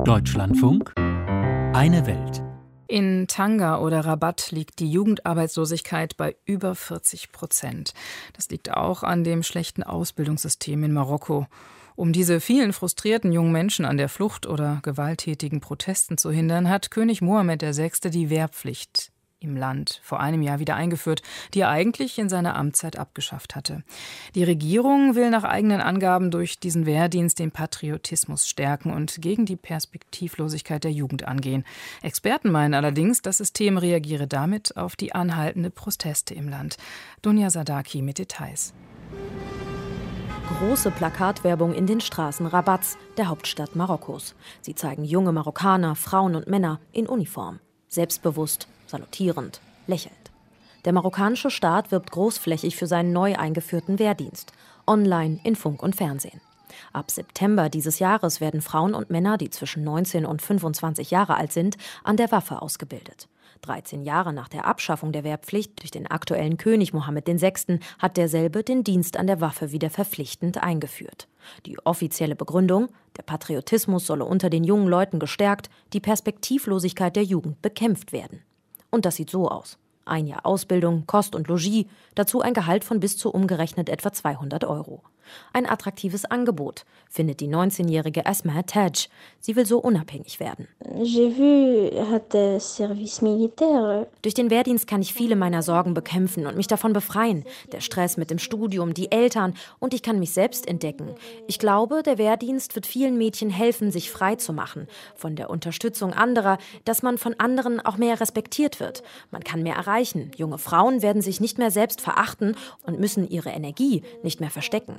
Deutschlandfunk, eine Welt. In Tanga oder Rabat liegt die Jugendarbeitslosigkeit bei über 40%. Das liegt auch an dem schlechten Ausbildungssystem in Marokko. Um diese vielen frustrierten jungen Menschen an der Flucht oder gewalttätigen Protesten zu hindern, hat König Mohammed VI. Die Wehrpflicht im Land vor einem Jahr wieder eingeführt, die er eigentlich in seiner Amtszeit abgeschafft hatte. Die Regierung will nach eigenen Angaben durch diesen Wehrdienst den Patriotismus stärken und gegen die Perspektivlosigkeit der Jugend angehen. Experten meinen allerdings, das System reagiere damit auf die anhaltende Proteste im Land. Dunja Sadaki mit Details. Große Plakatwerbung in den Straßen Rabats, der Hauptstadt Marokkos. Sie zeigen junge Marokkaner, Frauen und Männer in Uniform. Selbstbewusst, salutierend, lächelnd. Der marokkanische Staat wirbt großflächig für seinen neu eingeführten Wehrdienst. Online, in Funk und Fernsehen. Ab September dieses Jahres werden Frauen und Männer, die zwischen 19 und 25 Jahre alt sind, an der Waffe ausgebildet. 13 Jahre nach der Abschaffung der Wehrpflicht durch den aktuellen König Mohammed VI. Hat derselbe den Dienst an der Waffe wieder verpflichtend eingeführt. Die offizielle Begründung: der Patriotismus solle unter den jungen Leuten gestärkt, die Perspektivlosigkeit der Jugend bekämpft werden. Und das sieht so aus. 1 Jahr Ausbildung, Kost und Logis, dazu ein Gehalt von bis zu umgerechnet etwa 200 €. Ein attraktives Angebot, findet die 19-jährige Asma Taj. Sie will so unabhängig werden. Durch den Wehrdienst kann ich viele meiner Sorgen bekämpfen und mich davon befreien. Der Stress mit dem Studium, die Eltern, und ich kann mich selbst entdecken. Ich glaube, der Wehrdienst wird vielen Mädchen helfen, sich frei zu machen. Von der Unterstützung anderer, dass man von anderen auch mehr respektiert wird. Man kann mehr erreichen. Junge Frauen werden sich nicht mehr selbst verachten und müssen ihre Energie nicht mehr verstecken.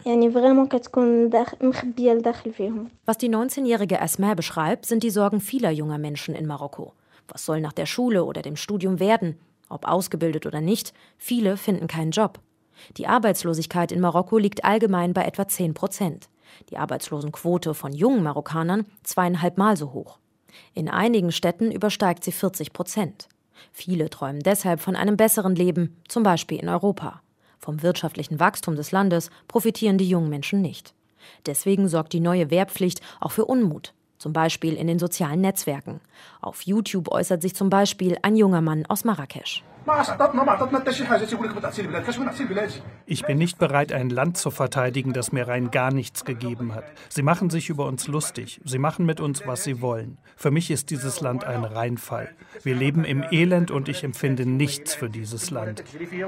Was die 19-jährige Asma beschreibt, sind die Sorgen vieler junger Menschen in Marokko. Was soll nach der Schule oder dem Studium werden? Ob ausgebildet oder nicht, viele finden keinen Job. Die Arbeitslosigkeit in Marokko liegt allgemein bei etwa 10%. Die Arbeitslosenquote von jungen Marokkanern 2,5 Mal so hoch. In einigen Städten übersteigt sie 40%. Viele träumen deshalb von einem besseren Leben, zum Beispiel in Europa. Vom wirtschaftlichen Wachstum des Landes profitieren die jungen Menschen nicht. Deswegen sorgt die neue Wehrpflicht auch für Unmut, zum Beispiel in den sozialen Netzwerken. Auf YouTube äußert sich zum Beispiel ein junger Mann aus Marrakesch. Ich bin nicht bereit, ein Land zu verteidigen, das mir rein gar nichts gegeben hat. Sie machen sich über uns lustig. Sie machen mit uns, was sie wollen. Für mich ist dieses Land ein Reinfall. Wir leben im Elend und ich empfinde nichts für dieses Land.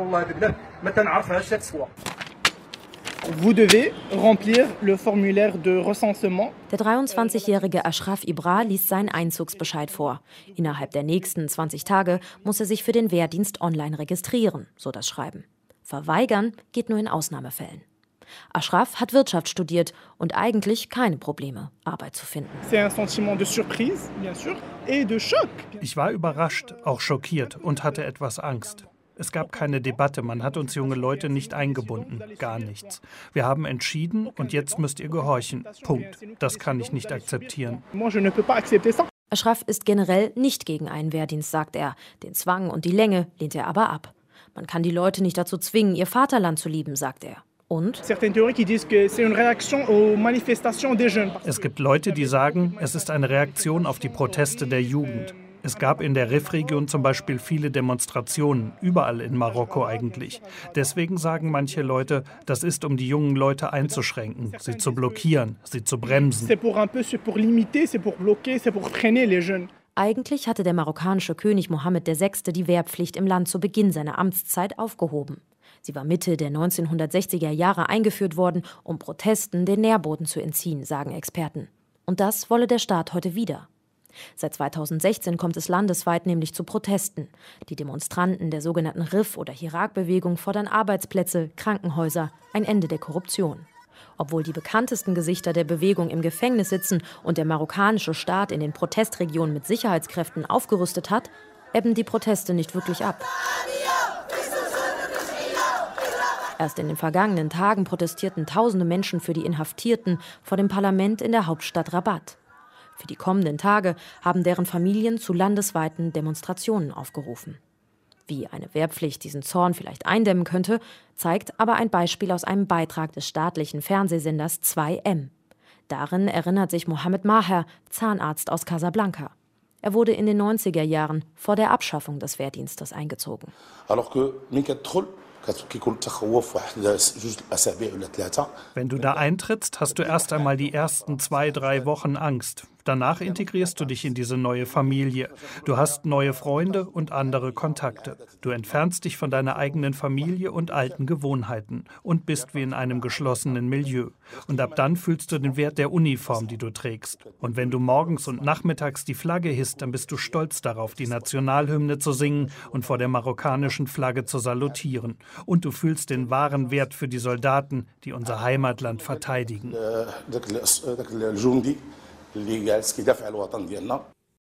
Vous devez remplir le formulaire de recensement. Der 23-jährige Ashraf Ibra liest seinen Einzugsbescheid vor. Innerhalb der nächsten 20 Tage muss er sich für den Wehrdienst online registrieren, so das Schreiben. Verweigern geht nur in Ausnahmefällen. Ashraf hat Wirtschaft studiert und eigentlich keine Probleme, Arbeit zu finden. C'est un sentiment de surprise, bien sûr, et de choc. Ich war überrascht, auch schockiert und hatte etwas Angst. Es gab keine Debatte, man hat uns junge Leute nicht eingebunden, gar nichts. Wir haben entschieden und jetzt müsst ihr gehorchen. Punkt. Das kann ich nicht akzeptieren. Ashraf ist generell nicht gegen einen Wehrdienst, sagt er. Den Zwang und die Länge lehnt er aber ab. Man kann die Leute nicht dazu zwingen, ihr Vaterland zu lieben, sagt er. Und? Es gibt Leute, die sagen, es ist eine Reaktion auf die Proteste der Jugend. Es gab in der Rif-Region zum Beispiel viele Demonstrationen, überall in Marokko eigentlich. Deswegen sagen manche Leute, das ist, um die jungen Leute einzuschränken, sie zu blockieren, sie zu bremsen. Eigentlich hatte der marokkanische König Mohammed VI. Die Wehrpflicht im Land zu Beginn seiner Amtszeit aufgehoben. Sie war Mitte der 1960er Jahre eingeführt worden, um Protesten den Nährboden zu entziehen, sagen Experten. Und das wolle der Staat heute wieder. Seit 2016 kommt es landesweit nämlich zu Protesten. Die Demonstranten der sogenannten Rif- oder Hirak-Bewegung fordern Arbeitsplätze, Krankenhäuser, ein Ende der Korruption. Obwohl die bekanntesten Gesichter der Bewegung im Gefängnis sitzen und der marokkanische Staat in den Protestregionen mit Sicherheitskräften aufgerüstet hat, ebben die Proteste nicht wirklich ab. Erst in den vergangenen Tagen protestierten tausende Menschen für die Inhaftierten vor dem Parlament in der Hauptstadt Rabat. Für die kommenden Tage haben deren Familien zu landesweiten Demonstrationen aufgerufen. Wie eine Wehrpflicht diesen Zorn vielleicht eindämmen könnte, zeigt aber ein Beispiel aus einem Beitrag des staatlichen Fernsehsenders 2M. Darin erinnert sich Mohamed Maher, Zahnarzt aus Casablanca. Er wurde in den 90er Jahren vor der Abschaffung des Wehrdienstes eingezogen. Wenn du da eintrittst, hast du erst einmal die ersten 2-3 Wochen Angst. Danach integrierst du dich in diese neue Familie. Du hast neue Freunde und andere Kontakte. Du entfernst dich von deiner eigenen Familie und alten Gewohnheiten und bist wie in einem geschlossenen Milieu. Und ab dann fühlst du den Wert der Uniform, die du trägst. Und wenn du morgens und nachmittags die Flagge hisst, dann bist du stolz darauf, die Nationalhymne zu singen und vor der marokkanischen Flagge zu salutieren. Und du fühlst den wahren Wert für die Soldaten, die unser Heimatland verteidigen.